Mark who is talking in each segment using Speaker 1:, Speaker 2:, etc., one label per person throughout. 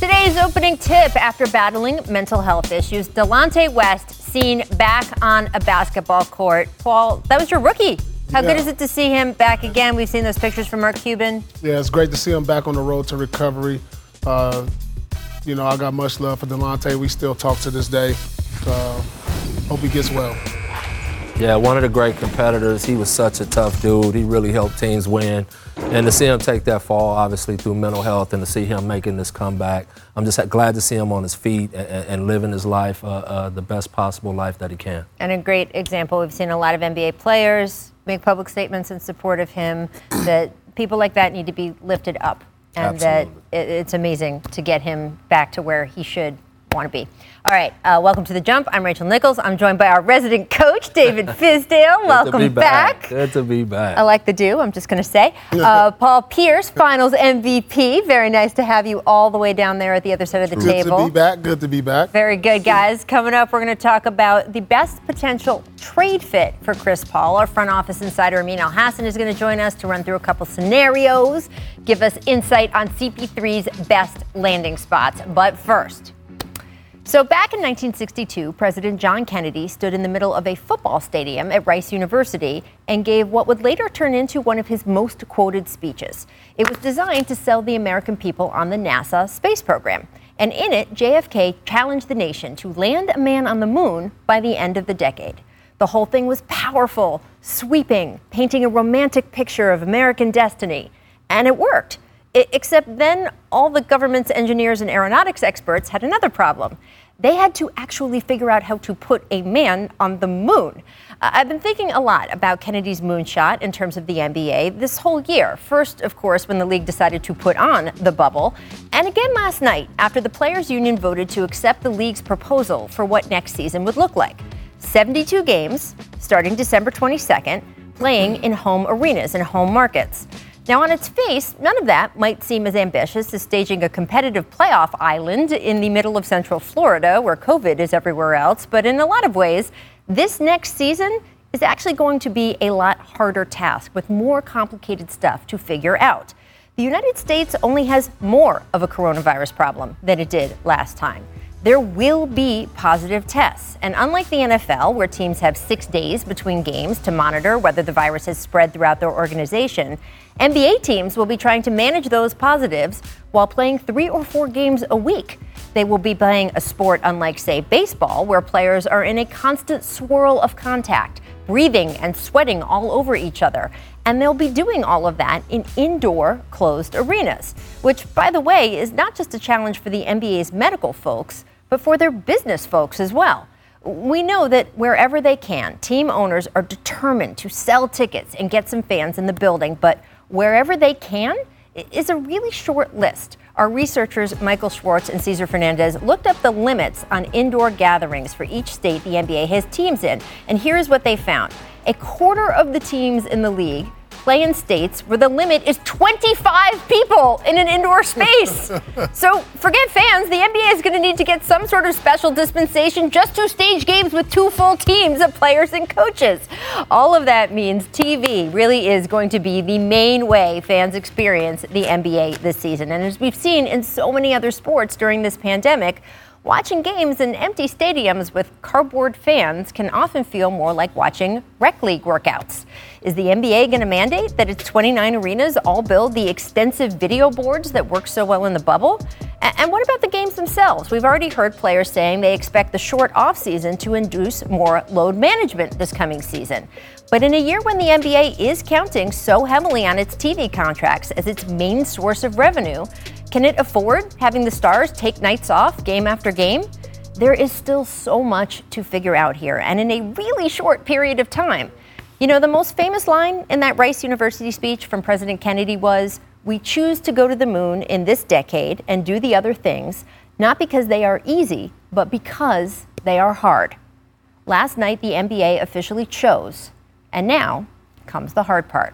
Speaker 1: Today's opening tip: after battling mental health issues, Delonte West seen back on a basketball court. Paul, that was your rookie. How good is it to see him back again? We've seen those pictures from Mark Cuban.
Speaker 2: Yeah, it's great to see him back on the road to recovery. I got much love for Delonte. We still talk to this day. Hope he gets well.
Speaker 3: Yeah, one of the great competitors. He was such a tough dude. He really helped teams win. And to see him take that fall, obviously, through mental health, and to see him making this comeback, I'm just glad to see him on his feet and living his life, the best possible life that he can. And
Speaker 1: a great example, we've seen a lot of NBA players make public statements in support of him, that people like that need to be lifted up. And
Speaker 3: Absolutely.
Speaker 1: That it's amazing to get him back to where he should want to be. All right, welcome to The Jump. I'm Rachel Nichols. I'm joined by our resident coach, David Fizdale. Welcome back.
Speaker 3: Good to be back.
Speaker 1: I like the do, I'm just going to say. Paul Pierce, Finals MVP. Very nice to have you all the way down there at the other side of the table.
Speaker 2: Good to be back. Good to be back.
Speaker 1: Very good, guys. Coming up, we're going to talk about the best potential trade fit for Chris Paul. Our front office insider, Amin Elhassan, is going to join us to run through a couple scenarios, give us insight on CP3's best landing spots. But first, so back in 1962, President John Kennedy stood in the middle of a football stadium at Rice University and gave what would later turn into one of his most quoted speeches. It was designed to sell the American people on the NASA space program. And in it, JFK challenged the nation to land a man on the moon by the end of the decade. The whole thing was powerful, sweeping, painting a romantic picture of American destiny. And it worked. Except then all the government's engineers and aeronautics experts had another problem. They had to actually figure out how to put a man on the moon. I've been thinking a lot about Kennedy's moonshot in terms of the NBA this whole year. First, of course, when the league decided to put on the bubble. And again last night, after the Players Union voted to accept the league's proposal for what next season would look like. 72 games, starting December 22nd, playing in home arenas and home markets. Now, on its face, none of that might seem as ambitious as staging a competitive playoff island in the middle of Central Florida, where COVID is everywhere else. But in a lot of ways, this next season is actually going to be a lot harder task with more complicated stuff to figure out. The United States only has more of a coronavirus problem than it did last time. There will be positive tests. And unlike the NFL, where teams have 6 days between games to monitor whether the virus has spread throughout their organization, NBA teams will be trying to manage those positives while playing 3 or 4 games a week. They will be playing a sport unlike, say, baseball, where players are in a constant swirl of contact, breathing and sweating all over each other. And they'll be doing all of that in indoor closed arenas, which, by the way, is not just a challenge for the NBA's medical folks, but for their business folks as well. We know that wherever they can, team owners are determined to sell tickets and get some fans in the building, but wherever they can is a really short list. Our researchers, Michael Schwartz and Cesar Fernandez, looked up the limits on indoor gatherings for each state the NBA has teams in, and here's what they found. A quarter of the teams in the league play in states where the limit is 25 people in an indoor space. So forget fans, the NBA is going to need to get some sort of special dispensation just to stage games with 2 full teams of players and coaches. All of that means TV really is going to be the main way fans experience the NBA this season. And as we've seen in so many other sports during this pandemic, watching games in empty stadiums with cardboard fans can often feel more like watching rec league workouts. Is the NBA going to mandate that its 29 arenas all build the extensive video boards that work so well in the bubble? And what about the games themselves? We've already heard players saying they expect the short offseason to induce more load management this coming season. But in a year when the NBA is counting so heavily on its TV contracts as its main source of revenue, can it afford having the stars take nights off game after game? There is still so much to figure out here, and in a really short period of time. You know, the most famous line in that Rice University speech from President Kennedy was, "We choose to go to the moon in this decade and do the other things, not because they are easy, but because they are hard." Last night, the NBA officially chose, and now comes the hard part.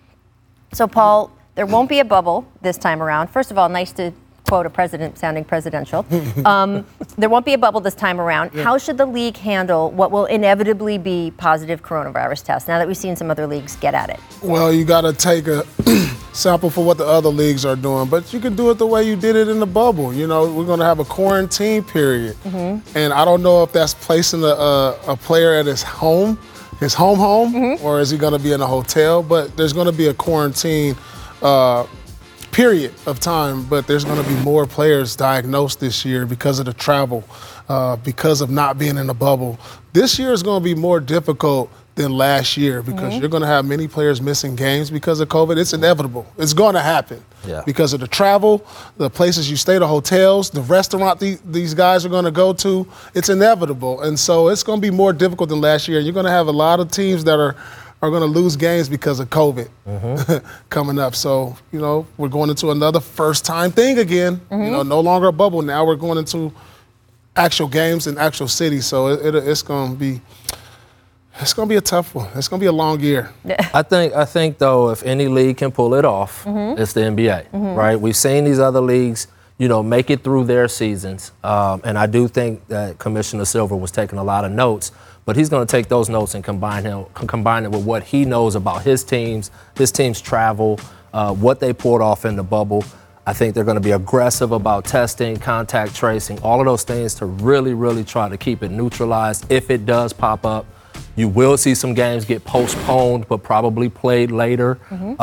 Speaker 1: So, Paul, there won't be a bubble this time around. First of all, nice to quote a president sounding presidential. There won't be a bubble this time around. Yeah. How should the league handle what will inevitably be positive coronavirus tests now that we've seen some other leagues get at it?
Speaker 2: Well, you got to take a sample for what the other leagues are doing, but you can do it the way you did it in the bubble. You know, we're going to have a quarantine period, and I don't know if that's placing a player at his home, or is he going to be in a hotel? But there's going to be a quarantine period of time, but there's going to be more players diagnosed this year because of the travel, because of not being in the bubble. This year is going to be more difficult than last year because you're going to have many players missing games because of COVID. It's inevitable. It's going to happen because of the travel, the places you stay, the hotels, the restaurant these guys are going to go to. It's inevitable. And so it's going to be more difficult than last year. You're going to have a lot of teams that are going to lose games because of COVID coming up. So, you know, we're going into another first-time thing again. You know, no longer a bubble. Now we're going into actual games in actual cities. So it's going to be a tough one. It's going to be a long year.
Speaker 3: I think though, if any league can pull it off, it's the NBA, right? We've seen these other leagues, you know, make it through their seasons. And I do think that Commissioner Silver was taking a lot of notes, but he's going to take those notes and combine it with what he knows about his team's travel, what they pulled off in the bubble. I think they're going to be aggressive about testing, contact tracing, all of those things to really, really try to keep it neutralized. If it does pop up, you will see some games get postponed, but probably played later.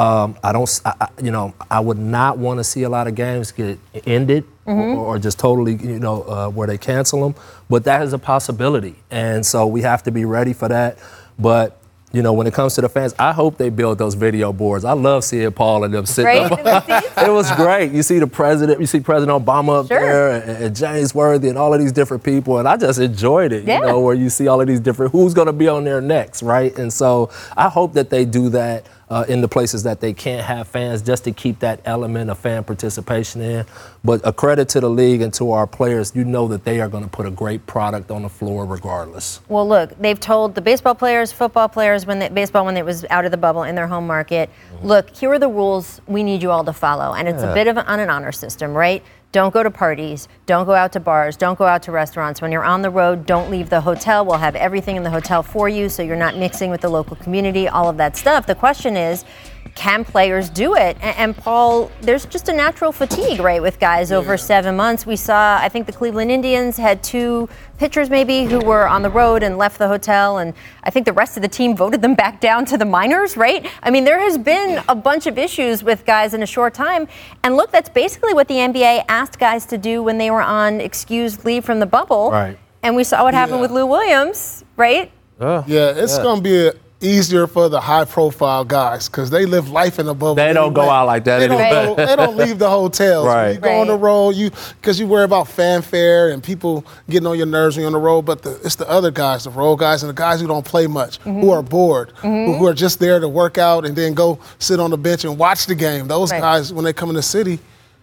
Speaker 3: I would not want to see a lot of games get ended or just totally, where they cancel them. But that is a possibility, and so we have to be ready for that. But when it comes to the fans, I hope they build those video boards. I love seeing Paul and them sitting up. It was great. You see President Obama up there and James Worthy and all of these different people, and I just enjoyed it, where you see all of these different, who's going to be on there next, right? And so I hope that they do that in the places that they can't have fans, just to keep that element of fan participation in. But a credit to the league and to our players, that they are going to put a great product on the floor regardless.
Speaker 1: Well, look, they've told the baseball players, football players, when it was out of the bubble in their home market, look, here are the rules we need you all to follow. And it's a bit of an honor system, right? Don't go to parties. Don't go out to bars. Don't go out to restaurants. When you're on the road, don't leave the hotel. We'll have everything in the hotel for you so you're not mixing with the local community, all of that stuff. The question is, can players do it? And Paul, there's just a natural fatigue, right, with guys over 7 months. We saw, I think the Cleveland Indians had 2 pitchers maybe who were on the road and left the hotel, and I think the rest of the team voted them back down to the minors, right? I mean, there has been a bunch of issues with guys in a short time. And look, that's basically what the NBA asked guys to do when they were on excused leave from the bubble.
Speaker 3: Right.
Speaker 1: And we saw what happened with Lou Williams, right?
Speaker 2: It's going to be easier for the high-profile guys because they live life in a bubble.
Speaker 3: They don't go out like that anymore.
Speaker 2: They don't leave the hotels. When you go on the road, because you worry about fanfare and people getting on your nerves when you're on the road, but it's the other guys, the road guys and the guys who don't play much, who are bored, who are just there to work out and then go sit on the bench and watch the game. Those guys, when they come in the city,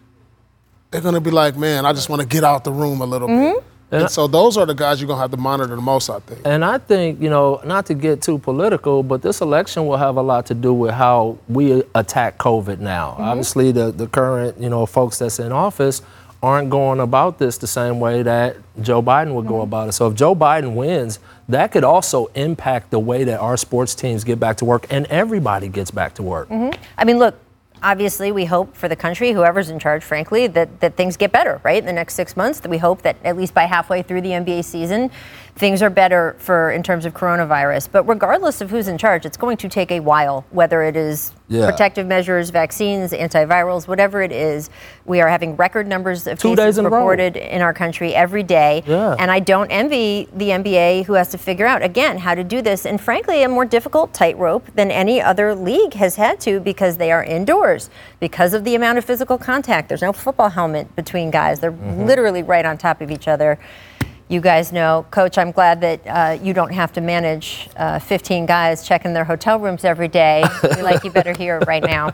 Speaker 2: they're going to be like, man, I just want to get out the room a little bit. And so those are the guys you're going to have to monitor the most, I think.
Speaker 3: And I think, not to get too political, but this election will have a lot to do with how we attack COVID now. Obviously, the current, folks that's in office aren't going about this the same way that Joe Biden would go about it. So if Joe Biden wins, that could also impact the way that our sports teams get back to work and everybody gets back to work.
Speaker 1: I mean, look, obviously, we hope for the country, whoever's in charge, frankly, that things get better, right? In the next 6 months, that we hope that at least by halfway through the NBA season, things are better in terms of coronavirus. But regardless of who's in charge, it's going to take a while, whether it is protective measures, vaccines, antivirals, whatever it is. We are having record numbers of cases reported in our country every day. And I don't envy the NBA, who has to figure out, again, how to do this. And frankly, a more difficult tightrope than any other league has had to, because they are indoors, because of the amount of physical contact. There's no football helmet between guys. They're literally right on top of each other. You guys know, Coach, I'm glad that you don't have to manage 15 guys checking their hotel rooms every day. You better hear it right now.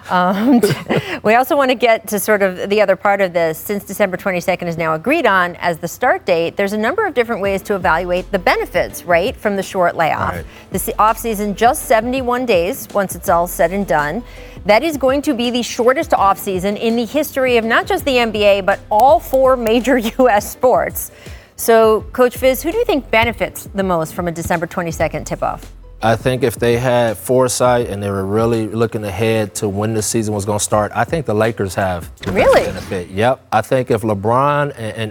Speaker 1: We also want to get to sort of the other part of this. Since December 22nd is now agreed on as the start date, there's a number of different ways to evaluate the benefits, right, from the short layoff. The offseason, just 71 days once it's all said and done. That is going to be the shortest offseason in the history of not just the NBA, but all 4 major U.S. sports. So, Coach Fizz, who do you think benefits the most from a December 22nd tip-off?
Speaker 3: I think if they had foresight and they were really looking ahead to when the season was going to start, I think the Lakers have the
Speaker 1: Really?
Speaker 3: benefit. Yep. I think if LeBron and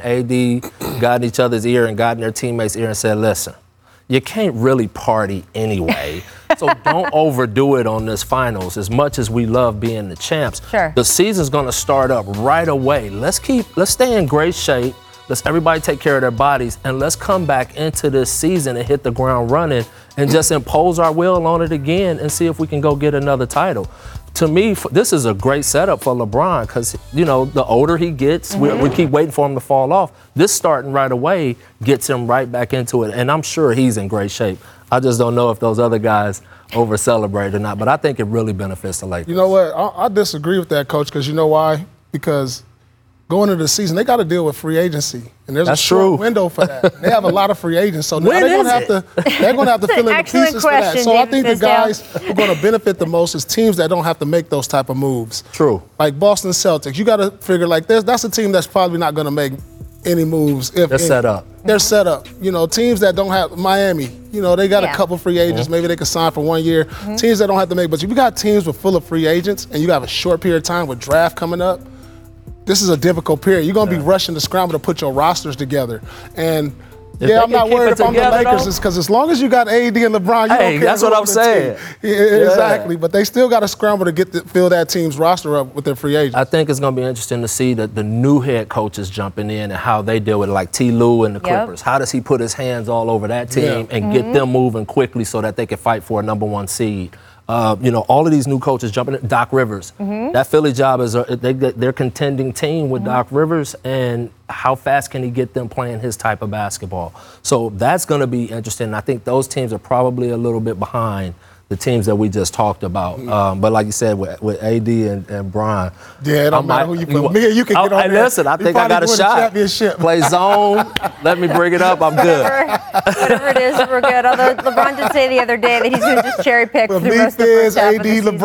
Speaker 3: AD got in each other's ear and got in their teammates' ear and said, listen, you can't really party anyway, so don't overdo it on this finals as much as we love being the champs.
Speaker 1: Sure.
Speaker 3: The season's going to start up right away. Let's stay in great shape. Let's everybody take care of their bodies, and let's come back into this season and hit the ground running and just impose our will on it again and see if we can go get another title. To me, this is a great setup for LeBron because, you know, the older he gets, we keep waiting for him to fall off. This starting right away gets him right back into it, and I'm sure he's in great shape. I just don't know if those other guys over-celebrate or not, but I think it really benefits the Lakers.
Speaker 2: You know what? I disagree with that, Coach, because you know why? Because going into the season, they got to deal with free agency, and there's a short window for that. They have a lot of free agents, so now they're going to have to fill in the pieces for that. So I think the guys who are going to benefit the most is teams that don't have to make those type of moves.
Speaker 3: True.
Speaker 2: Like Boston Celtics, you got to figure like this. That's a team that's probably not going to make any moves.
Speaker 3: They're set up.
Speaker 2: They're set up. You know, teams that don't have Miami, you know, they got a couple free agents. Maybe they can sign for 1 year. Teams that don't have to make, but you got teams with full of free agents, and you have a short period of time with draft coming up. This is a difficult period. You're going to be rushing to scramble to put your rosters together. And, I'm not worried if I'm the Lakers because as long as you got AD and LeBron, you don't care.
Speaker 3: That's what I'm saying.
Speaker 2: Exactly. But they still got to scramble to fill that team's roster up with their free agents.
Speaker 3: I think it's going to be interesting to see the new head coaches jumping in and how they deal with it, like T. Lue and the Clippers. How does he put his hands all over that team and get them moving quickly so that they can fight for a #1 seed? You know, all of these new coaches jumping in. Doc Rivers, that Philly job is they're contending team with Doc Rivers, and how fast can he get them playing his type of basketball? So that's going to be interesting. I think those teams are probably a little bit behind the teams that we just talked about. But like you said, with AD and Bron.
Speaker 2: Yeah, it don't matter who you put. Me and you can get on there.
Speaker 3: Listen, I think I got a shot. Play zone. Let me bring it up. I'm good.
Speaker 1: Whatever it is, we're good. Although LeBron did say the other day that he's going to just cherry pick the most of the first half of the season.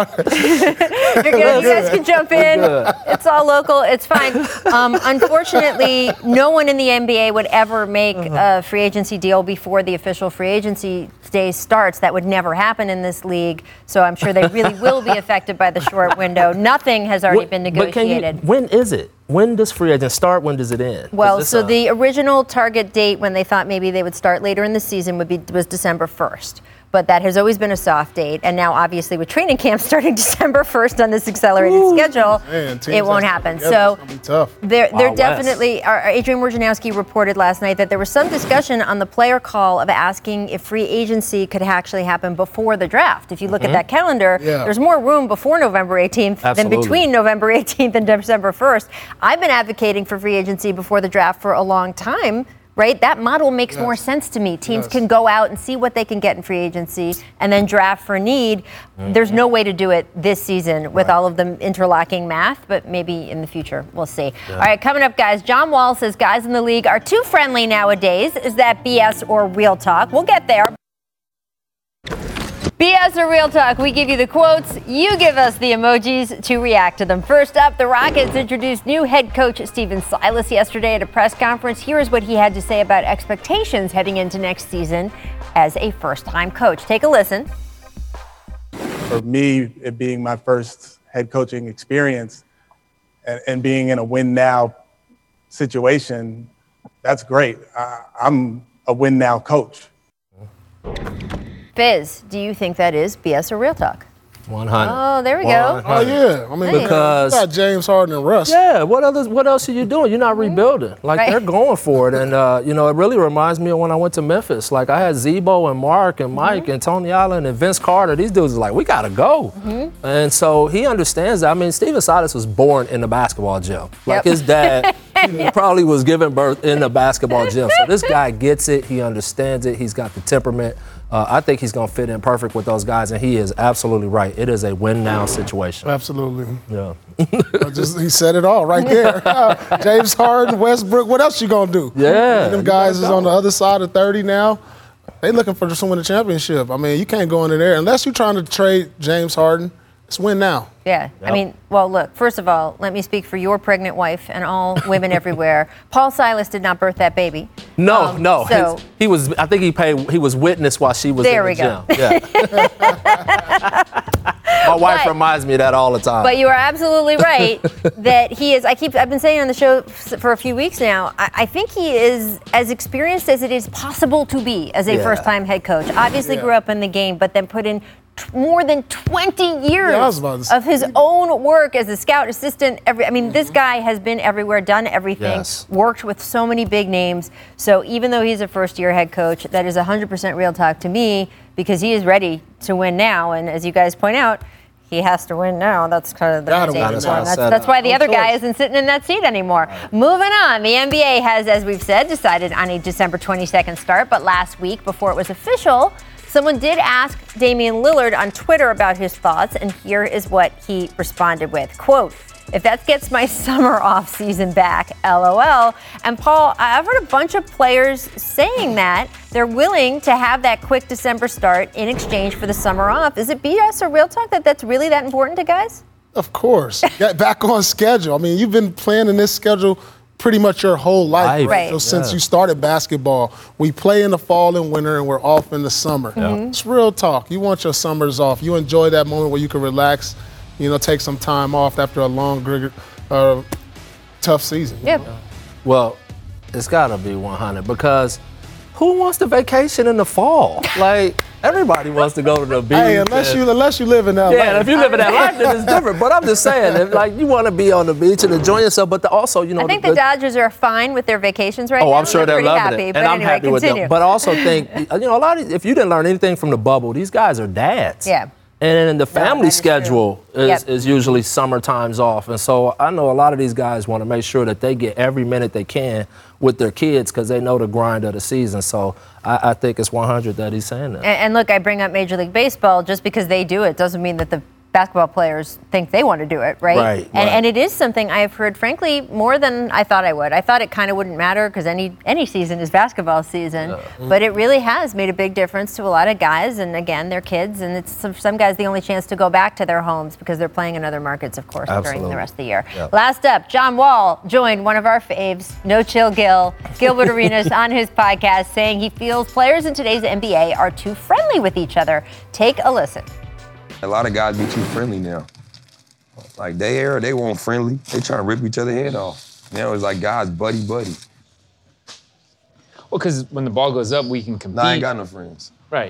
Speaker 2: LeBron.
Speaker 1: You're good. You guys can jump in. It's all local. It's fine. Unfortunately, no one in the NBA would ever make a free agency deal before the official free agency day starts. That would never happen in this league. So I'm sure they really will be affected by the short window. Nothing has already been negotiated.
Speaker 3: When is it? When does free agent start? When does it end?
Speaker 1: Well, so the original target date when they thought maybe they would start later in the season was December 1st. But that has always been a soft date. And now, obviously, with training camp starting December 1st on this accelerated schedule, it won't happen. So they're definitely, Adrian Wojnarowski reported last night that there was some discussion on the player call of asking if free agency could actually happen before the draft. If you look at that calendar, there's more room before November 18th than between November 18th and December 1st. I've been advocating for free agency before the draft for a long time. Right? That model makes more sense to me. Teams can go out and see what they can get in free agency and then draft for need. There's no way to do it this season with all of the interlocking math, but maybe in the future. We'll see. All right, coming up, guys. John Wall says guys in the league are too friendly nowadays. Is that BS or real talk? We'll get there. BS or real talk, we give you the quotes, you give us the emojis to react to them. First up, the Rockets introduced new head coach Stephen Silas yesterday at a press conference. Here is what he had to say about expectations heading into next season as a first-time coach. Take a listen.
Speaker 4: For me, it being my first head coaching experience and being in a win-now situation, that's great. I'm a win-now coach.
Speaker 1: Fizz, do you think that is BS or real talk?
Speaker 3: 100.
Speaker 1: Oh, there we go.
Speaker 2: Oh, yeah. I mean,
Speaker 3: because
Speaker 2: you got James Harden and Russ.
Speaker 3: Yeah, what else are you doing? You're not rebuilding. Like, they're going for it. And, you know, it really reminds me of when I went to Memphis. Like, I had Zebo and Mark and Mike and Tony Allen and Vince Carter. These dudes are like, we got to go. And so he understands that. I mean, Stephen Silas was born in the basketball gym. Like, his dad probably was giving birth in the basketball gym. So this guy gets it. He understands it. He's got the temperament. I think he's going to fit in perfect with those guys, and he is absolutely right. It is a win-now situation.
Speaker 2: Absolutely.
Speaker 3: Yeah.
Speaker 2: He said it all right there. James Harden, Westbrook, what else you going to do?
Speaker 3: Yeah.
Speaker 2: Them guys is on the other side of 30 now. They looking for just to win the championship. I mean, you can't go into there. Unless you're trying to trade James Harden, it's win now.
Speaker 1: Yeah. Yep. I mean, well, look, first of all, let me speak for your pregnant wife and all women everywhere. Paul Silas did not birth that baby.
Speaker 3: No.
Speaker 1: So
Speaker 3: He was. I think he was witness while she was
Speaker 1: There
Speaker 3: in the
Speaker 1: we
Speaker 3: gym. Yeah. My wife reminds me of that all the time.
Speaker 1: But you are absolutely right that he is. I've been saying on the show for a few weeks now. I think he is as experienced as it is possible to be as a first-time head coach. Obviously, grew up in the game, but then put in more than 20 years of his own work as a scout assistant. This guy has been everywhere, done everything, worked with so many big names. So even though he's a first-year head coach, that is 100% real talk to me because he is ready to win now. And as you guys point out, he has to win now. That's kind of the That's why the other guy isn't sitting in that seat anymore. Moving on, the NBA has, as we've said, decided on a December 22nd start. But last week, before it was official, someone did ask Damian Lillard on Twitter about his thoughts, and here is what he responded with. Quote, "If that gets my summer off season back, LOL." And Paul, I've heard a bunch of players saying that they're willing to have that quick December start in exchange for the summer off. Is it BS or real talk that that's really that important to guys?
Speaker 2: Of course. Get back on schedule. I mean, you've been planning this schedule pretty much your whole life.
Speaker 1: Right.
Speaker 2: So since you started basketball, we play in the fall and winter and we're off in the summer. It's real talk. You want your summers off. You enjoy that moment where you can relax, take some time off after a long, tough season.
Speaker 1: Yeah.
Speaker 3: Well, it's got to be 100 because who wants to vacation in the fall? Like, everybody wants to go to the beach.
Speaker 2: Hey, unless you live in LA.
Speaker 3: Yeah, and if you live in that life, then it's different. But I'm just saying, you want to be on the beach and enjoy yourself, but also,
Speaker 1: I think the Dodgers are fine with their vacations right now.
Speaker 3: Oh, I'm sure they're loving
Speaker 1: happy,
Speaker 3: it.
Speaker 1: But
Speaker 3: and I'm
Speaker 1: anyway,
Speaker 3: happy with them. But I also think, a lot of, if you didn't learn anything from the bubble, these guys are dads.
Speaker 1: Yeah.
Speaker 3: And then the family schedule is usually summer times off. And so I know a lot of these guys want to make sure that they get every minute they can with their kids because they know the grind of the season. So I think it's 100 that he's saying that.
Speaker 1: And look, I bring up Major League Baseball just because they do it doesn't mean that the basketball players think they want to do it, right?
Speaker 3: Right.
Speaker 1: And it is something I've heard, frankly, more than I thought I would. I thought it kind of wouldn't matter because any season is basketball season, but it really has made a big difference to a lot of guys, and again, their kids, and it's some guys the only chance to go back to their homes because they're playing in other markets, of course, during the rest of the year. Yep. Last up, John Wall joined one of our faves, No Chill Gilbert Arenas, on his podcast, saying he feels players in today's NBA are too friendly with each other. Take a listen.
Speaker 5: A lot of guys be too friendly now. Like, they weren't friendly. They trying to rip each other's head off. Now it's like guys buddy.
Speaker 6: Well, because when the ball goes up, we can compete.
Speaker 5: Nah, I ain't got no friends.
Speaker 6: Right.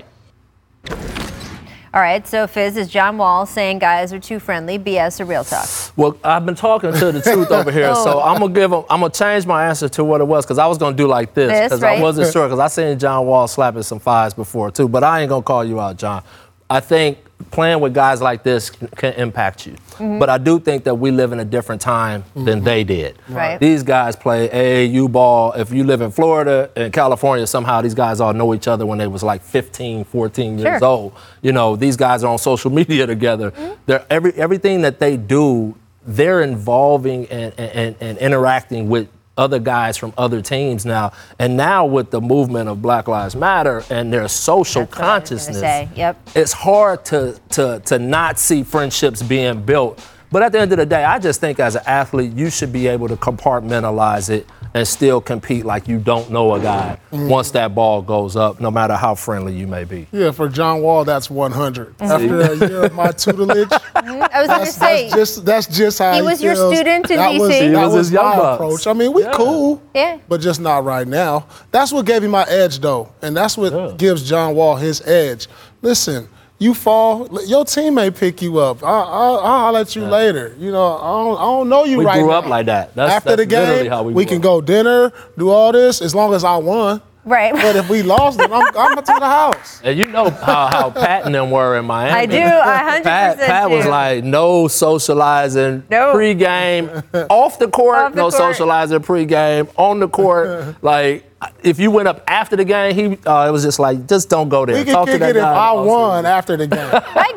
Speaker 1: All right, so Fizz, is John Wall saying guys are too friendly, BS or real talk?
Speaker 3: Well, I've been talking to the truth over here, so I'm gonna change my answer to what it was because I was gonna do like this because I wasn't sure because I seen John Wall slapping some fives before too, but I ain't gonna call you out, John. I think playing with guys like this can impact you. But I do think that we live in a different time than they did.
Speaker 1: Right.
Speaker 3: These guys play AAU ball. If you live in Florida and California, somehow these guys all know each other when they was like 15, 14 years old. These guys are on social media together. They're everything that they do, they're involving and interacting with other guys from other teams now. And now with the movement of Black Lives Matter and their social consciousness, it's hard to not see friendships being built. But at the end of the day, I just think as an athlete, you should be able to compartmentalize it and still compete like you don't know a guy once that ball goes up, no matter how friendly you may be.
Speaker 2: Yeah, for John Wall, that's 100. After a year of my tutelage,
Speaker 1: I was going to say,
Speaker 2: that's just how
Speaker 1: he was your
Speaker 2: feels.
Speaker 1: student in
Speaker 2: that
Speaker 1: D.C.
Speaker 2: That was
Speaker 3: his young
Speaker 2: my
Speaker 3: bucks.
Speaker 2: approach. I mean, we cool,
Speaker 1: Yeah.
Speaker 2: but just not right now. That's what gave me my edge, though, and that's what gives John Wall his edge. Listen, you fall, your team may pick you up. I'll holler at you later. I don't know you
Speaker 3: We
Speaker 2: right now.
Speaker 3: grew up like that.
Speaker 2: After the
Speaker 3: literally
Speaker 2: game,
Speaker 3: how we
Speaker 2: we
Speaker 3: grew
Speaker 2: can
Speaker 3: up.
Speaker 2: go dinner, do all this, as long as I won.
Speaker 1: Right.
Speaker 2: But if we lost, then I'm to the house.
Speaker 3: And you know how Pat and them were in Miami.
Speaker 1: I do, 100%
Speaker 3: Pat was
Speaker 1: do.
Speaker 3: like, no socializing pregame, off the court, no socializing pregame, on the court. Like, if you went up after the game, it was just like, just don't go there.
Speaker 2: We can
Speaker 3: Talk
Speaker 2: kick
Speaker 3: to that
Speaker 2: it if
Speaker 3: guy.
Speaker 2: I won after the game.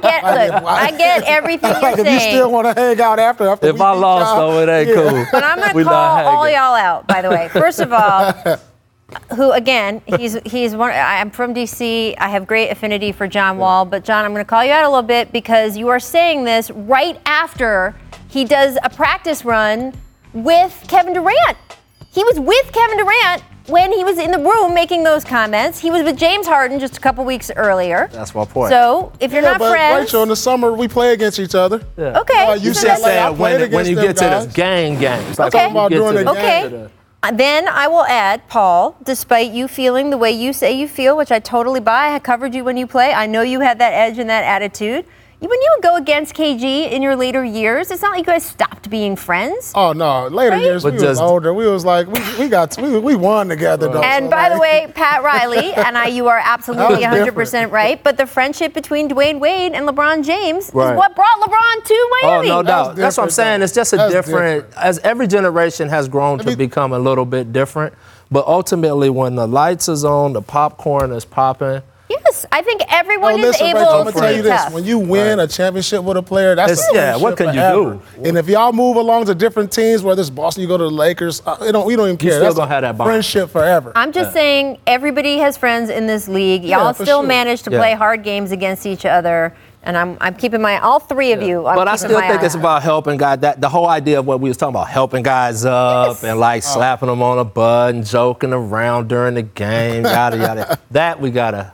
Speaker 1: I get everything you're
Speaker 2: Like if
Speaker 1: saying.
Speaker 2: you still want to hang out after
Speaker 3: If
Speaker 2: we
Speaker 3: I
Speaker 2: beat
Speaker 3: lost,
Speaker 2: y'all,
Speaker 3: though, it ain't cool.
Speaker 1: But I'm going
Speaker 3: We
Speaker 1: to
Speaker 3: not
Speaker 1: call all
Speaker 3: hanging.
Speaker 1: y'all out, by the way. First of all, who, again, he's one. I'm from D.C. I have great affinity for John Wall. But, John, I'm going to call you out a little bit because you are saying this right after he does a practice run with Kevin Durant. He was with Kevin Durant when he was in the room making those comments, he was with James Harden just a couple weeks earlier.
Speaker 3: That's my point.
Speaker 1: So if you're not
Speaker 2: but
Speaker 1: friends,
Speaker 2: Rachel, in the summer we play against each other.
Speaker 1: okay.
Speaker 2: You
Speaker 1: so
Speaker 2: said
Speaker 1: that's-
Speaker 2: like, I
Speaker 3: Saying
Speaker 2: played
Speaker 3: when you
Speaker 2: against
Speaker 3: get to
Speaker 2: them
Speaker 3: the games.
Speaker 1: Okay.
Speaker 2: talking about doing it.
Speaker 1: Okay. Then I will add, Paul, despite you feeling the way you say you feel, which I totally buy, I covered you when you play. I know you had that edge and that attitude. When you would go against KG in your later years, it's not like you guys stopped being friends.
Speaker 2: Oh no! Later
Speaker 1: Right?
Speaker 2: years,
Speaker 3: But
Speaker 2: we was
Speaker 3: just-
Speaker 2: older. We was like, we won together though.
Speaker 1: And
Speaker 2: so,
Speaker 1: by the
Speaker 2: like-
Speaker 1: way, Pat Riley, and you are absolutely
Speaker 2: That was
Speaker 1: 100% right, but the friendship between Dwayne Wade and LeBron James is
Speaker 3: Right.
Speaker 1: what brought LeBron to
Speaker 3: Oh,
Speaker 1: Miami.
Speaker 3: no doubt. That's what I'm
Speaker 2: different,
Speaker 3: saying.
Speaker 2: though.
Speaker 3: It's just a
Speaker 2: That's
Speaker 3: different,
Speaker 2: different.
Speaker 3: as every generation has grown to become a little bit different. But ultimately, when the lights is on, the popcorn is popping.
Speaker 1: Yes, I think everyone is
Speaker 2: listen,
Speaker 1: able
Speaker 2: Rachel, I'm
Speaker 1: to
Speaker 2: gonna tell you
Speaker 1: be
Speaker 2: this:
Speaker 1: tough.
Speaker 2: when you win a championship with a player, that's
Speaker 3: It's-
Speaker 2: a
Speaker 3: yeah, what
Speaker 2: friendship
Speaker 3: can you
Speaker 2: forever.
Speaker 3: do?
Speaker 2: And if y'all move along to different teams, whether it's Boston, you go to the Lakers, we don't even care.
Speaker 3: still
Speaker 2: That's
Speaker 3: gonna have that bond.
Speaker 2: friendship forever.
Speaker 1: I'm just saying everybody has friends in this league. Y'all
Speaker 2: for
Speaker 1: still
Speaker 2: sure.
Speaker 1: manage to
Speaker 3: Yeah.
Speaker 1: play hard games against each other. And I'm keeping all three of you.
Speaker 3: But I still think it's
Speaker 1: about.
Speaker 3: about helping guys. That the whole idea of what we was talking about, helping guys up
Speaker 1: Yes.
Speaker 3: and like slapping them on the butt and joking around during the game, yada yada. That we gotta.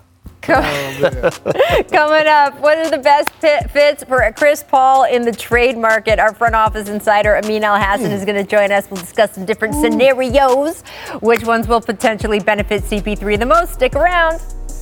Speaker 1: Coming up, what are the best fits for Chris Paul in the trade market? Our front office insider, Amin Elhassan, is going to join us. We'll discuss some different scenarios. Which ones will potentially benefit CP3 the most? Stick around.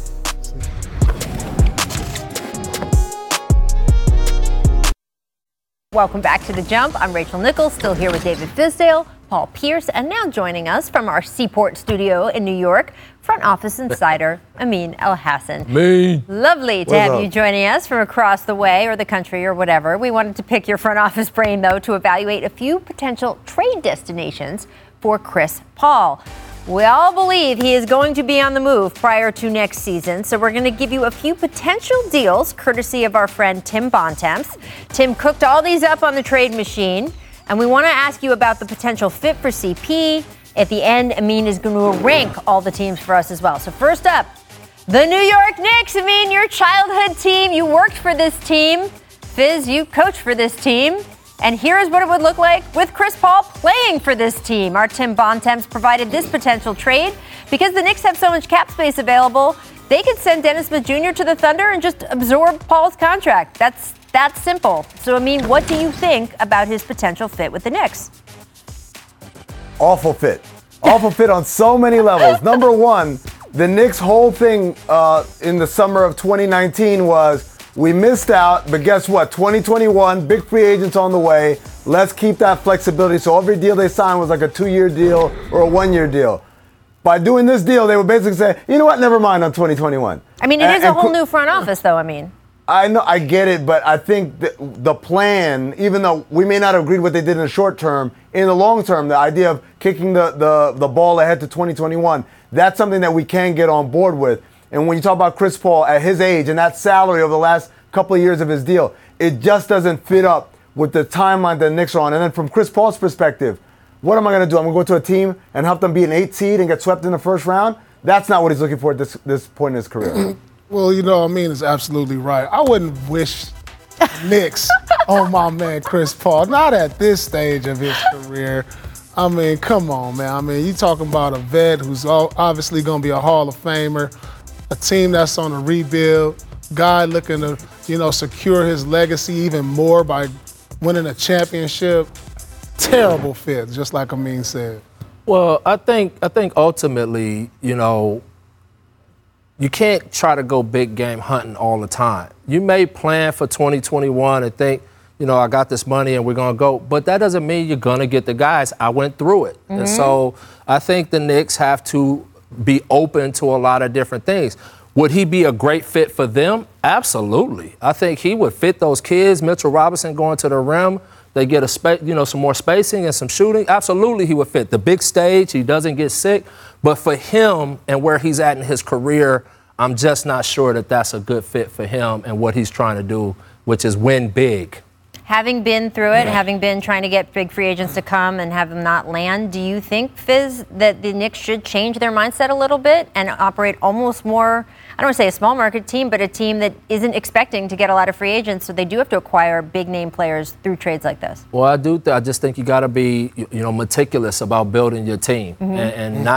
Speaker 1: Welcome back to The Jump. I'm Rachel Nichols, still here with David Fizdale, Paul Pierce, and now joining us from our Seaport studio in New York, front office insider Amin Elhassan.
Speaker 3: Me.
Speaker 1: Lovely to
Speaker 3: What's
Speaker 1: have
Speaker 3: up?
Speaker 1: you joining us from across the way or the country or whatever. We wanted to pick your front office brain, though, to evaluate a few potential trade destinations for Chris Paul. We all believe he is going to be on the move prior to next season, so we're going to give you a few potential deals courtesy of our friend Tim Bontemps. Tim cooked all these up on the trade machine, and we want to ask you about the potential fit for CP. At the end, Amin is going to rank all the teams for us as well. So first up, the New York Knicks. Amin, your childhood team. You worked for this team. Fizz, you coached for this team. And here's what it would look like with Chris Paul playing for this team. Our Tim Bontemps provided this potential trade. Because the Knicks have so much cap space available, they could send Dennis Smith Jr. to the Thunder and just absorb Paul's contract. That's that simple. So, Amin, what do you think about his potential fit with the Knicks?
Speaker 7: Awful fit. Awful fit on so many levels. Number one, the Knicks' whole thing in the summer of 2019 was we missed out, but guess what? 2021, big free agents on the way. Let's keep that flexibility. So every deal they signed was like a 2-year deal or a 1-year deal. By doing this deal, they would basically say, you know what, never mind on 2021.
Speaker 1: I mean, it is a whole new front office, though, Amin.
Speaker 7: I know, I get it, but I think the plan, even though we may not have agreed what they did in the short term, in the long term, the idea of kicking the ball ahead to 2021, that's something that we can get on board with. And when you talk about Chris Paul at his age and that salary over the last couple of years of his deal, it just doesn't fit up with the timeline that the Knicks are on. And then from Chris Paul's perspective, what am I going to do? I'm going to go to a team and help them be an 8 seed and get swept in the first round? That's not what he's looking for at this point in his career.
Speaker 2: Well, Amin is absolutely right. I wouldn't wish Knicks on my man Chris Paul, not at this stage of his career. I mean, come on, man. I mean, you talking about a vet who's obviously going to be a Hall of Famer, a team that's on a rebuild, guy looking to, secure his legacy even more by winning a championship. Terrible fit, just like Amin said.
Speaker 3: Well, I think ultimately, you can't try to go big game hunting all the time. You may plan for 2021 and think, I got this money and we're going to go. But that doesn't mean you're going to get the guys. I went through it. And so I think the Knicks have to be open to a lot of different things. Would he be a great fit for them? Absolutely. I think he would fit those kids. Mitchell Robinson going to the rim. They get some more spacing and some shooting. Absolutely, he would fit. The big stage, he doesn't get sick. But for him and where he's at in his career, I'm just not sure that that's a good fit for him and what he's trying to do, which is win big.
Speaker 1: Having been through it, having been trying to get big free agents to come and have them not land, do you think, Fizz, that the Knicks should change their mindset a little bit and operate almost more, I don't want to say a small market team, but a team that isn't expecting to get a lot of free agents, so they do have to acquire big name players through trades like this?
Speaker 3: Well, I just think you got to be, meticulous about building your team and not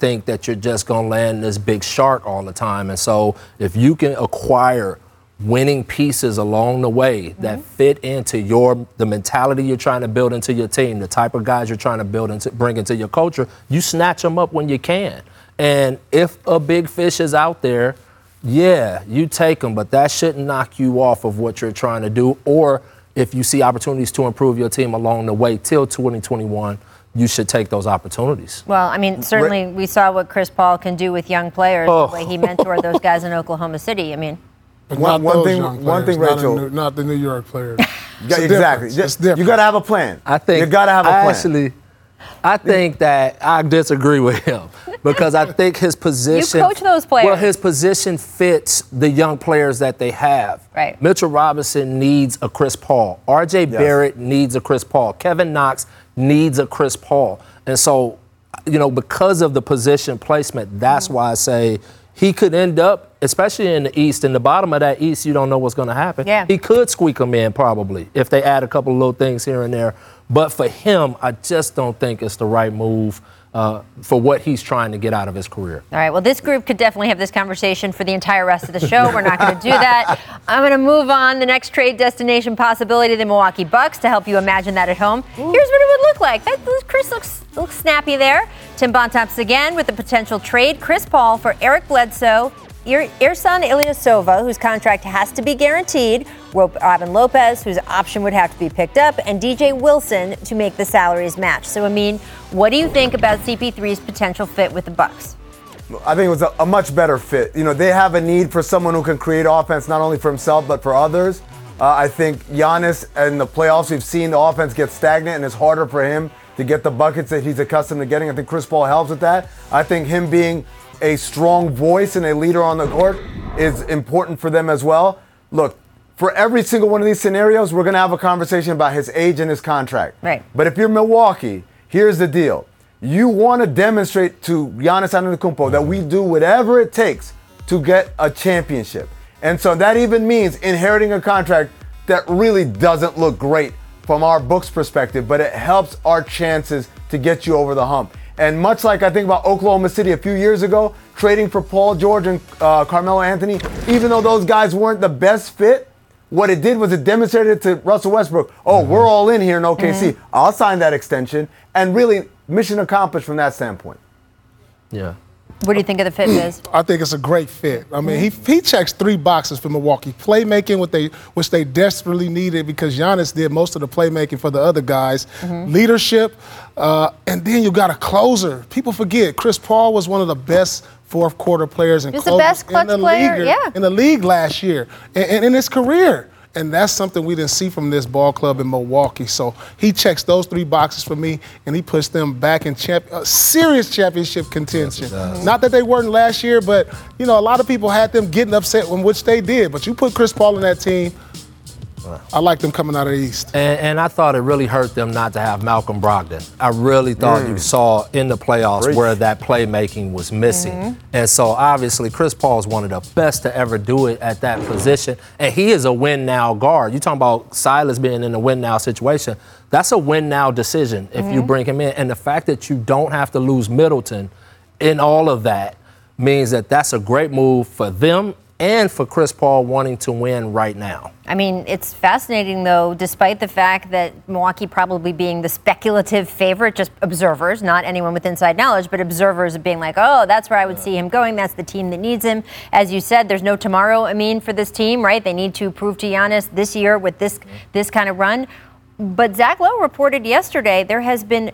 Speaker 3: think that you're just going to land this big shark all the time. And so if you can acquire winning pieces along the way that fit into the mentality you're trying to build into your team, the type of guys you're trying to build and bring into your culture, you snatch them up when you can. And if a big fish is out there, yeah, you take them, but that shouldn't knock you off of what you're trying to do. Or if you see opportunities to improve your team along the way till 2021, you should take those opportunities.
Speaker 1: Well, I mean, certainly we saw what Chris Paul can do with young players, the way he mentored those guys in Oklahoma City. I mean,
Speaker 2: One thing,
Speaker 7: Rachel.
Speaker 2: Not the New York players.
Speaker 7: Exactly. You got to have a plan.
Speaker 3: I think
Speaker 7: you got to have a plan.
Speaker 3: I think that I disagree with him because I think his position.
Speaker 1: You coach those players.
Speaker 3: Well, his position fits the young players that they have.
Speaker 1: Right.
Speaker 3: Mitchell Robinson needs a Chris Paul. R.J. Barrett needs a Chris Paul. Kevin Knox needs a Chris Paul. And so, because of the position placement, that's why I say he could end up, especially in the East, in the bottom of that East, you don't know what's going to happen.
Speaker 1: Yeah.
Speaker 3: He could squeak them in probably if they add a couple of little things here and there. But for him, I just don't think it's the right move for what he's trying to get out of his career.
Speaker 1: All right, well, this group could definitely have this conversation for the entire rest of the show. We're not going to do that. I'm going to move on. The next trade destination possibility, the Milwaukee Bucks, to help you imagine that at home. Here's what it would look like. Chris looks snappy there. Tim Bontemps again with the potential trade. Chris Paul for Eric Bledsoe, Ersan Ilyasova, whose contract has to be guaranteed, Robin Lopez, whose option would have to be picked up, and DJ Wilson to make the salaries match. So, Amin, what do you think about CP3's potential fit with the Bucks?
Speaker 7: I think it was a much better fit. They have a need for someone who can create offense not only for himself but for others. I think Giannis in the playoffs, we've seen the offense get stagnant, and it's harder for him to get the buckets that he's accustomed to getting. I think Chris Paul helps with that. I think him being a strong voice and a leader on the court is important for them as well. Look, for every single one of these scenarios, we're going to have a conversation about his age and his contract.
Speaker 1: Right.
Speaker 7: But if you're Milwaukee, here's the deal. You want to demonstrate to Giannis Antetokounmpo that we do whatever it takes to get a championship. And so that even means inheriting a contract that really doesn't look great from our books perspective, but it helps our chances to get you over the hump. And much like I think about Oklahoma City a few years ago, trading for Paul George and Carmelo Anthony, even though those guys weren't the best fit, what it did was it demonstrated to Russell Westbrook, we're all in here in OKC. I'll sign that extension. And really, mission accomplished from that standpoint.
Speaker 3: Yeah.
Speaker 1: What do you think of the fit, Biz?
Speaker 2: I think it's a great fit. I mean, he checks 3 boxes for Milwaukee. Playmaking, which they desperately needed because Giannis did most of the playmaking for the other guys. Leadership, and then you got a closer. People forget, Chris Paul was one of the best fourth quarter players and
Speaker 1: the best clutch player,
Speaker 2: in the league last year and in his career. And that's something we didn't see from this ball club in Milwaukee. So he checks those 3 boxes for me, and he puts them back in serious championship contention.
Speaker 3: Yes,
Speaker 2: not that they weren't last year, but, a lot of people had them getting upset, which they did. But you put Chris Paul in that team, I like them coming out of the East.
Speaker 3: And I thought it really hurt them not to have Malcolm Brogdon. I really thought you saw in the playoffs where that playmaking was missing. And so obviously Chris Paul is one of the best to ever do it at that position. And he is a win-now guard. You're talking about Silas being in a win-now situation. That's a win-now decision if you bring him in. And the fact that you don't have to lose Middleton in all of that means that that's a great move for them and for Chris Paul wanting to win right now.
Speaker 1: I mean, it's fascinating, though, despite the fact that Milwaukee probably being the speculative favorite, just observers, not anyone with inside knowledge, but observers being like, that's where I would see him going. That's the team that needs him. As you said, there's no tomorrow, for this team, right? They need to prove to Giannis this year with this kind of run. But Zach Lowe reported yesterday there has been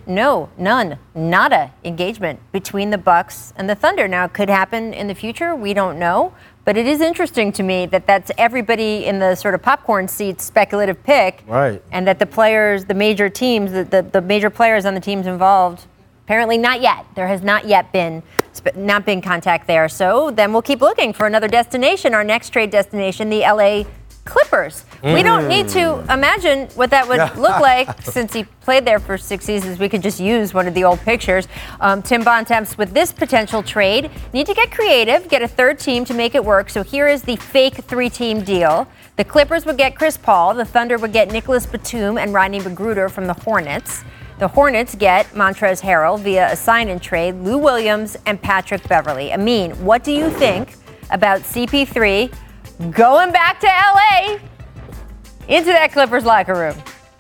Speaker 1: nada engagement between the Bucks and the Thunder. Now, it could happen in the future. We don't know. But it is interesting to me that that's everybody in the sort of popcorn seat speculative pick.
Speaker 3: Right.
Speaker 1: And that the players, the major teams, the major players on the teams involved, apparently not yet. There has not been contact there. So then we'll keep looking for another destination. Our next trade destination, the LA Clippers. We don't need to imagine what that would look like since he played there for 6 seasons. We could just use one of the old pictures. Tim Bontemps, with this potential trade, need to get creative, get a third team to make it work. So here is the fake 3-team deal. The Clippers would get Chris Paul. The Thunder would get Nicholas Batum and Rodney McGruder from the Hornets. The Hornets get Montrezl Harrell via a sign-and trade, Lou Williams and Patrick Beverley. Amin, what do you think about CP3 going back to LA into that Clippers locker room?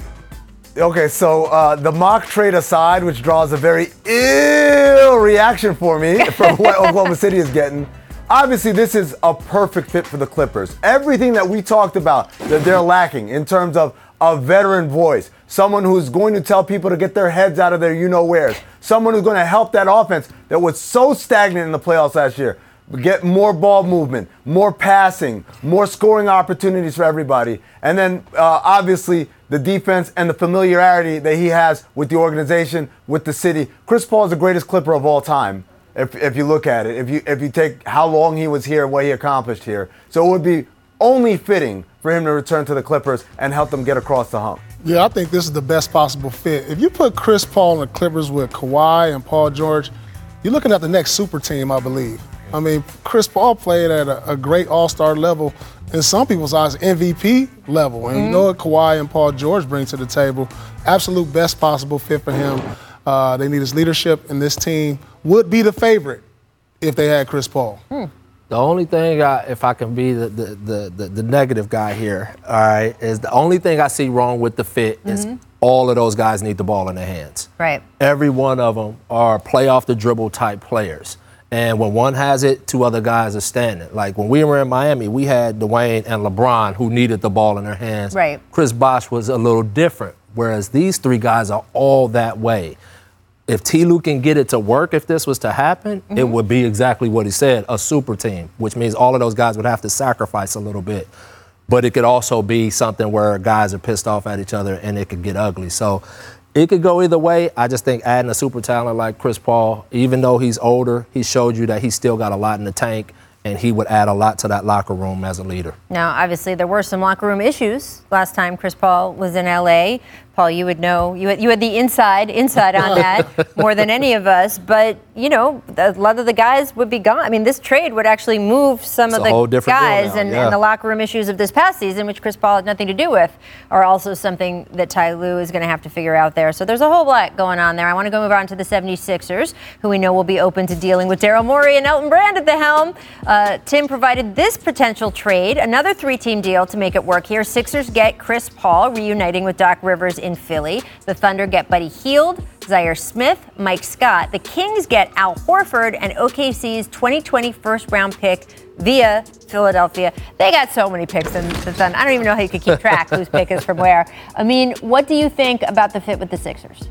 Speaker 7: Okay, so the mock trade aside, which draws a very ill reaction for me from what Oklahoma City is getting, obviously this is a perfect fit for the Clippers. Everything that we talked about that they're lacking in terms of a veteran voice, someone who's going to tell people to get their heads out of their you-know-wheres, someone who's going to help that offense that was so stagnant in the playoffs last year, get more ball movement, more passing, more scoring opportunities for everybody. And then obviously the defense and the familiarity that he has with the organization, with the city. Chris Paul is the greatest Clipper of all time, if you look at it, if you take how long he was here and what he accomplished here. So it would be only fitting for him to return to the Clippers and help them get across the hump.
Speaker 2: Yeah, I think this is the best possible fit. If you put Chris Paul and the Clippers with Kawhi and Paul George, you're looking at the next super team, I believe. I mean, Chris Paul played at a great all-star level, in some people's eyes, MVP level. And you know what Kawhi and Paul George bring to the table? Absolute best possible fit for him. They need his leadership, and this team would be the favorite if they had Chris Paul.
Speaker 3: The only thing, if I can be the negative guy here, all right, is the only thing I see wrong with the fit is all of those guys need the ball in their hands.
Speaker 1: Right.
Speaker 3: Every one of them are play off the dribble type players. And when one has it, two other guys are standing. Like when we were in Miami, we had Dwayne and LeBron who needed the ball in their hands.
Speaker 1: Right.
Speaker 3: Chris Bosh was a little different, whereas these three guys are all that way. If T-Lue can get it to work, if this was to happen, it would be exactly what he said, a super team, which means all of those guys would have to sacrifice a little bit. But it could also be something where guys are pissed off at each other and it could get ugly. So it could go either way. I just think adding a super talent like Chris Paul, even though he's older, he showed you that he's still got a lot in the tank, and he would add a lot to that locker room as a leader.
Speaker 1: Now, obviously, there were some locker room issues last time Chris Paul was in L.A. Paul, you would know, you had the inside on that more than any of us. But, you know, a lot of the guys would be gone. I mean, this trade would actually move some of the guys, and the locker room issues of this past season, which Chris Paul had nothing to do with, are also something that Ty Lue is going to have to figure out there. So there's a whole lot going on there. I want to go move on to the 76ers, who we know will be open to dealing with Daryl Morey and Elton Brand at the helm. Tim provided this potential trade, another 3-team deal to make it work here. Sixers get Chris Paul reuniting with Doc Rivers in Philly. The Thunder get Buddy Hield, Zaire Smith, Mike Scott. The Kings get Al Horford and OKC's 2020 first-round pick via Philadelphia. They got so many picks in the Thunder. I don't even know how you could keep track whose pick is from where. I mean, what do you think about the fit with the Sixers?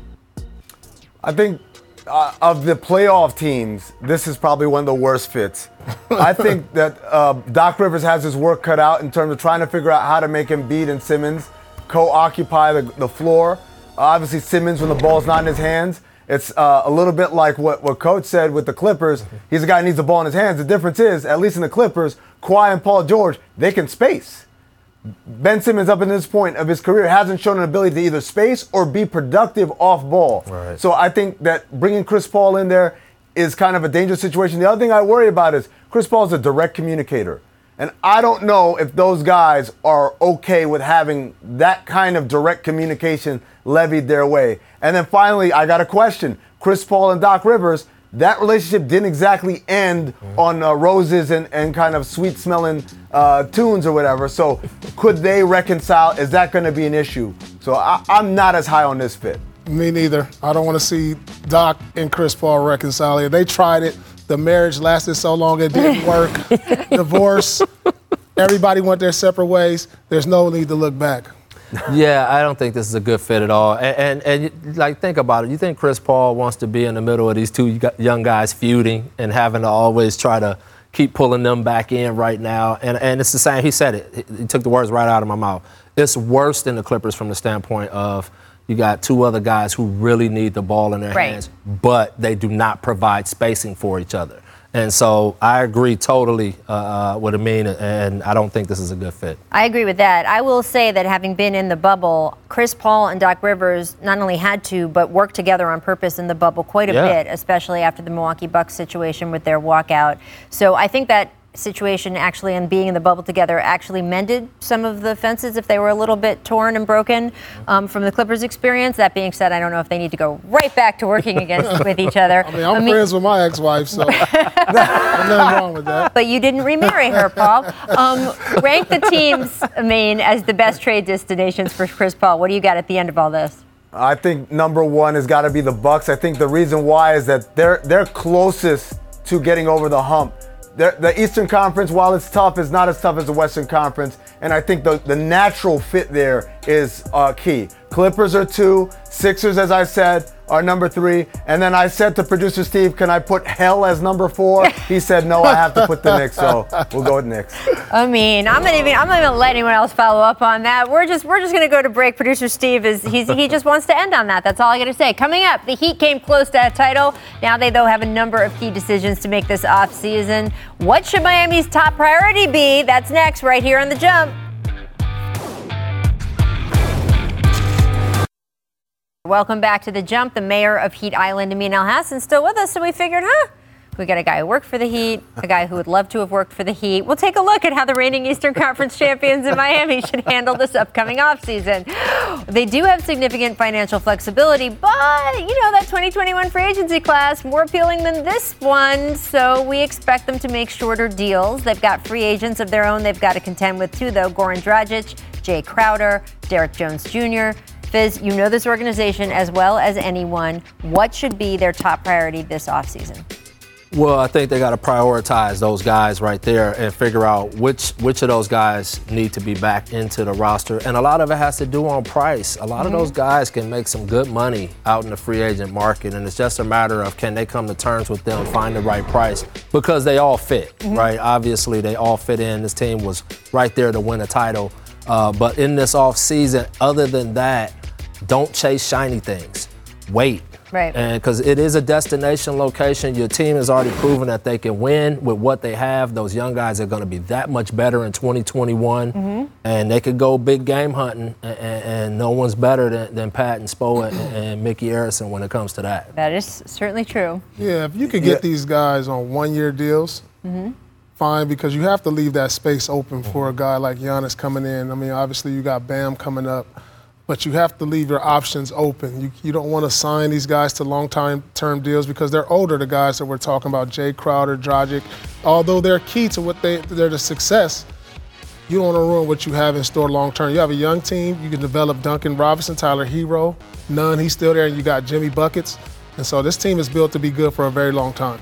Speaker 7: I think of the playoff teams, this is probably one of the worst fits. I think that Doc Rivers has his work cut out in terms of trying to figure out how to make Embiid and Simmons co-occupy the floor. Obviously, Simmons, when the ball's not in his hands, it's a little bit like what Coach said with the Clippers. He's a guy who needs the ball in his hands. The difference is, at least in the Clippers, Kawhi and Paul George, they can space. Ben Simmons, up to this point of his career, hasn't shown an ability to either space or be productive off ball.
Speaker 3: Right.
Speaker 7: So I think that bringing Chris Paul in there is kind of a dangerous situation. The other thing I worry about is Chris Paul is a direct communicator. And I don't know if those guys are okay with having that kind of direct communication levied their way. And then finally, I got a question. Chris Paul and Doc Rivers, that relationship didn't exactly end on roses and kind of sweet-smelling tunes or whatever. So could they reconcile? Is that going to be an issue? So I'm not as high on this fit.
Speaker 2: Me neither. I don't want to see Doc and Chris Paul reconcile. They tried it. The marriage lasted so long it didn't work. Divorce. Everybody went their separate ways. There's no need to look back.
Speaker 3: Yeah, I don't think this is a good fit at all. And like, think about it. You think Chris Paul wants to be in the middle of these two young guys feuding and having to always try to keep pulling them back in right now? And it's the same. He said it. He took the words right out of my mouth. It's worse than the Clippers from the standpoint of you got two other guys who really need the ball in their hands, but they do not provide spacing for each other. And so I agree totally with Amin, and I don't think this is a good fit.
Speaker 1: I agree with that. I will say that having been in the bubble, Chris Paul and Doc Rivers not only had to, but worked together on purpose in the bubble quite a bit, especially after the Milwaukee Bucks situation with their walkout. So I think that situation actually and being in the bubble together actually mended some of the fences if they were a little bit torn and broken from the Clippers experience. That being said, I don't know if they need to go right back to working with each other.
Speaker 2: I'm friends with my ex-wife, so there's nothing wrong with that.
Speaker 1: But you didn't remarry her, Paul. Rank the teams, as the best trade destinations for Chris Paul. What do you got at the end of all this?
Speaker 7: I think number one has got to be the Bucks. I think the reason why is that they're closest to getting over the hump. The Eastern Conference, while it's tough, is not as tough as the Western Conference, and I think the natural fit there is key. Clippers are 2, Sixers, as I said, are number 3, and then I said to producer Steve, can I put hell as number 4? He said no, I have to put the Knicks, so we'll go with Knicks.
Speaker 1: I'm not even let anyone else follow up on that. We're just gonna go to break. Producer Steve he just wants to end on that. That's all I gotta say. Coming up, the Heat came close to a title. Now they though have a number of key decisions to make this offseason. What should Miami's top priority be? That's next, right here on The Jump. Welcome back to The Jump. The mayor of Heat Island, Amin Elhassan, still with us. So we figured, we got a guy who worked for the Heat, a guy who would love to have worked for the Heat. We'll take a look at how the reigning Eastern Conference champions in Miami should handle this upcoming offseason. They do have significant financial flexibility, but, that 2021 free agency class, more appealing than this one. So we expect them to make shorter deals. They've got free agents of their own they've got to contend with, too, though. Goran Dragic, Jay Crowder, Derek Jones Jr., Fizz, you know this organization as well as anyone. What should be their top priority this offseason?
Speaker 3: Well, I think they got to prioritize those guys right there and figure out which of those guys need to be back into the roster. And a lot of it has to do on price. A lot of those guys can make some good money out in the free agent market, and it's just a matter of can they come to terms with them, find the right price, because they all fit, right? Obviously, they all fit in. This team was right there to win a title. But in this offseason, other than that, don't chase shiny things. Wait.
Speaker 1: Right.
Speaker 3: And because it is a destination location, your team has already proven that they can win with what they have. Those young guys are going to be that much better in 2021, and they could go big game hunting, and no one's better than Pat and Spo and Mickey Arison when it comes to that.
Speaker 1: That is certainly true.
Speaker 2: Yeah, if you could get these guys on one-year deals, fine, because you have to leave that space open for a guy like Giannis coming in. Obviously you got Bam coming up, but you have to leave your options open. You don't want to sign these guys to long-term deals because they're older, the guys that we're talking about, Jay Crowder, Dragic. Although they're key to they're the success, you don't want to ruin what you have in store long-term. You have a young team, you can develop Duncan Robinson, Tyler Hero, Nunn, he's still there, and you got Jimmy Buckets. And so this team is built to be good for a very long time.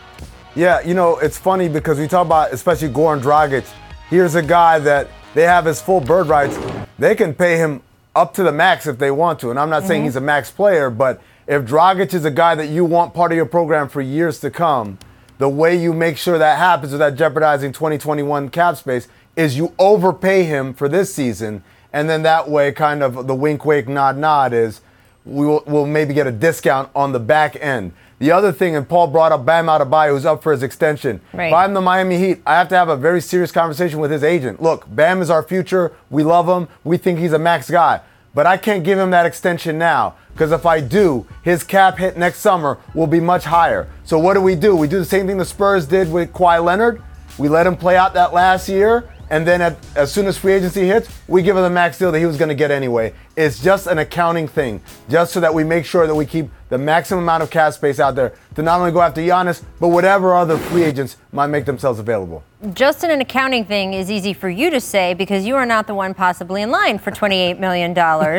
Speaker 7: Yeah, it's funny because we talk about, especially Goran Dragic, here's a guy that they have his full bird rights. They can pay him up to the max if they want to. And I'm not saying he's a max player, but if Dragic is a guy that you want part of your program for years to come, the way you make sure that happens without jeopardizing 2021 cap space is you overpay him for this season. And then that way, kind of the wink, wink, nod, nod is we'll maybe get a discount on the back end. The other thing, and Paul brought up Bam Adebayo, who's up for his extension.
Speaker 1: Right.
Speaker 7: If I'm the Miami Heat, I have to have a very serious conversation with his agent. Look, Bam is our future. We love him. We think he's a max guy. But I can't give him that extension now, because if I do, his cap hit next summer will be much higher. So what do? We do the same thing the Spurs did with Kawhi Leonard. We let him play out that last year, and then as soon as free agency hits, we give him the max deal that he was going to get anyway. It's just an accounting thing, just so that we make sure that we keep the maximum amount of cap space out there to not only go after Giannis, but whatever other free agents might make themselves available.
Speaker 1: Just an accounting thing is easy for you to say because you are not the one possibly in line for $28 million.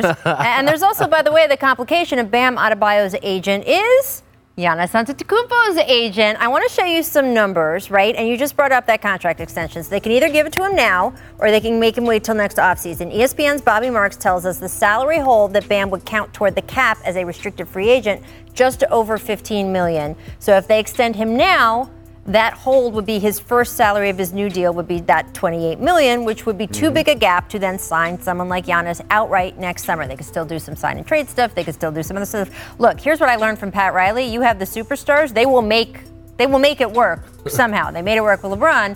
Speaker 1: And there's also, by the way, the complication of Bam Adebayo's agent is Giannis Antetokounmpo's agent. I want to show you some numbers, right? And you just brought up that contract extension. So they can either give it to him now or they can make him wait till next offseason. ESPN's Bobby Marks tells us the salary hold that Bam would count toward the cap as a restricted free agent just over $15 million. So if they extend him now, that hold would be his first salary of his new deal would be that $28 million, which would be too big a gap to then sign someone like Giannis outright next summer. They could still do some sign and trade stuff. They could still do some other stuff. Look, here's what I learned from Pat Riley. You have the superstars. They will make it work somehow. They made it work with LeBron.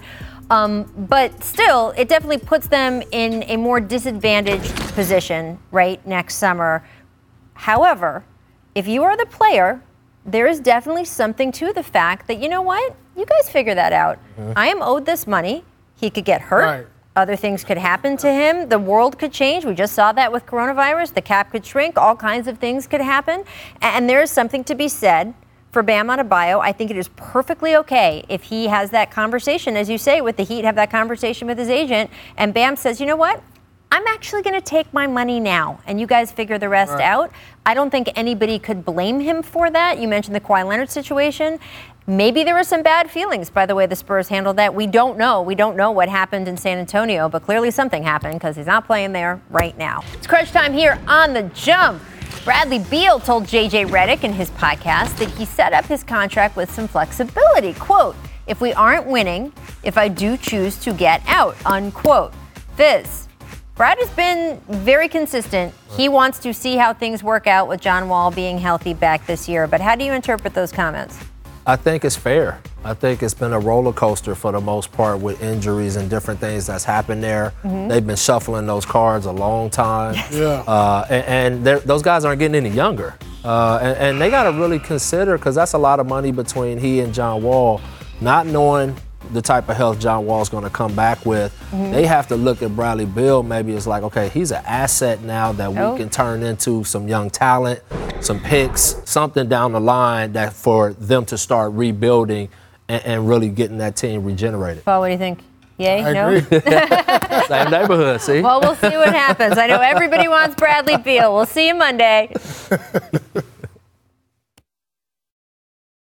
Speaker 1: But still, it definitely puts them in a more disadvantaged position right next summer. However, if you are the player, there is definitely something to the fact that, you know what? You guys figure that out. I am owed this money. He could get hurt.
Speaker 2: Right.
Speaker 1: Other things could happen to him. The world could change. We just saw that with coronavirus. The cap could shrink. All kinds of things could happen. And there is something to be said for Bam Adebayo. I think it is perfectly okay if he has that conversation, as you say, with the Heat, have that conversation with his agent, and Bam says, you know what? I'm actually going to take my money now, and you guys figure the rest out. I don't think anybody could blame him for that. You mentioned the Kawhi Leonard situation. Maybe there were some bad feelings by the way the Spurs handled that. We don't know. We don't know what happened in San Antonio, but clearly something happened because he's not playing there right now. It's crunch time here on The Jump. Bradley Beal told JJ Redick in his podcast that he set up his contract with some flexibility. Quote, if we aren't winning, if I do choose to get out, unquote. Fizz, Brad has been very consistent. He wants to see how things work out with John Wall being healthy back this year. But how do you interpret those comments?
Speaker 3: I think it's fair. I think it's been a roller coaster for the most part with injuries and different things that's happened there. They've been shuffling those cards a long time. And those guys aren't getting any younger. And they got to really consider, because that's a lot of money between he and John Wall, not knowing the type of health John Wall's going to come back with. They have to look at Bradley Beal. Maybe it's like, okay, he's an asset now that we can turn into some young talent, some picks, something down the line that for them to start rebuilding and really getting that team regenerated.
Speaker 1: Paul, what do you think? Yay?
Speaker 2: I
Speaker 1: No?
Speaker 2: agree.
Speaker 3: Same neighborhood, see?
Speaker 1: Well, we'll see what happens. I know everybody wants Bradley Beal. We'll see you Monday.